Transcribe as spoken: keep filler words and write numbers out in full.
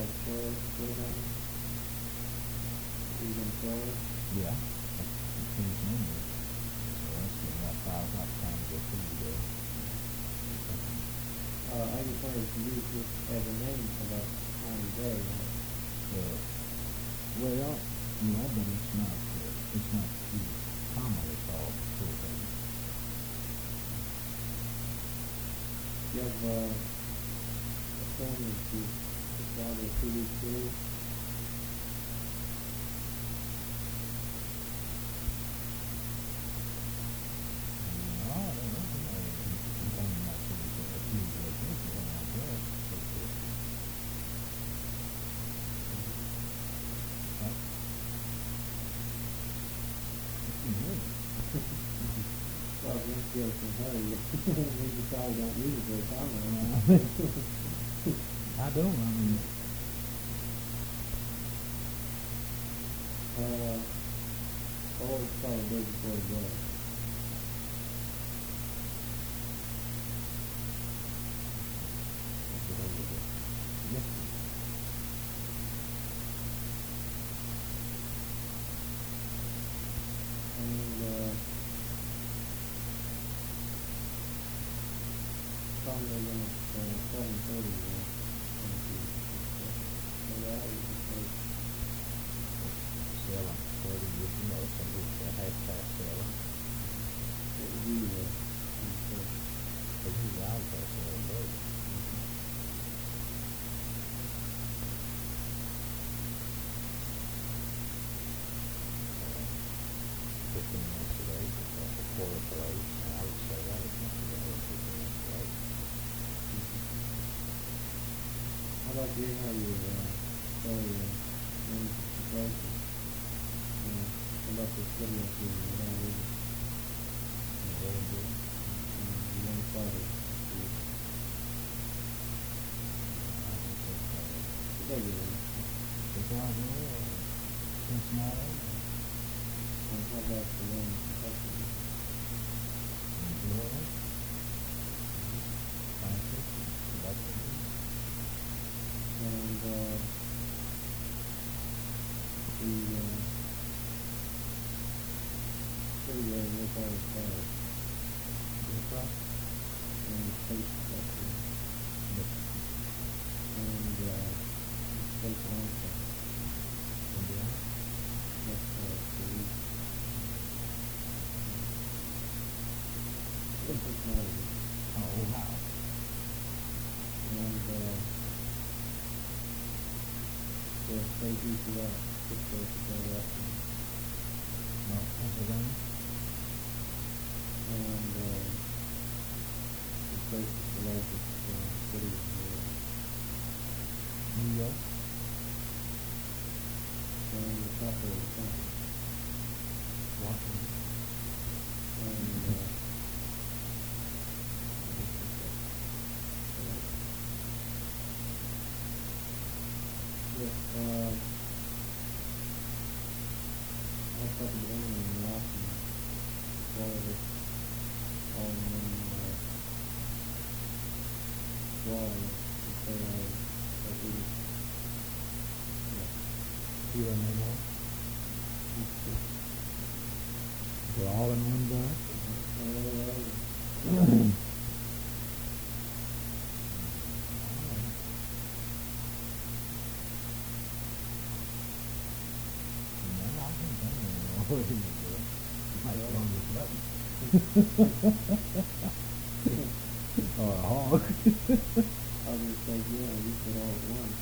like twelve, twelve hours? Even twelve? Yeah. That's his number. So that's getting about five o'clock time to go through today. Uh, I just wanted to use this as a name for that time of day, right? Uh, well, yeah, but it's not, uh, it's not too commonly called full day. You have, uh, a phone that you decide a two week period? No, I don't know. I'm not sure it's a huge vacation or like that. But, uh, right? It's good. Well, once you get it from her, you, you probably don't use it very commonly. I don't, I mean, Uh, always try to do it before you go. get over the, yes, And, uh, probably when it's, uh, seven thirty, uh, going to, so that is the place. seven thirty, you know, some weeks are half past seven. It would be, uh, on the first. But usually I'll pass seven thirty. Fifteen minutes today, it's like a quarter to eight, and I would say that is not too bad, fifteen minutes to eight. How about you, how you, uh, tell your, manage the situation? Uh, how about this city up here, you know, we, You know, very good. um, you want to start it, you, I think that's, uh, you take it, uh, it's out there, uh, Cincinnati, and how about the one in Kentucky? and Florida, Francis, Lexington. And, uh, the, uh, city where Nick always started, Blue Cross, and the state structure, Michigan, and, uh, the state council, Indiana, that's, uh, the least. It's not, oh, Ohio, and, uh, the state east of that, six states to go up, no, Pennsylvania, and, uh, the state is the largest, uh, city in the world, New York, and the capital of the country, Washington, and, uh, yes, uh, I was talking to Emily in Austin, Florida, all in one, uh, wall, and say I, that we, yeah. you don't know more? They're all in one gun? Uh, No, I think that one already was there. Might Yeah. run this button. Or a hog. I was gonna say, yeah, you said all at once.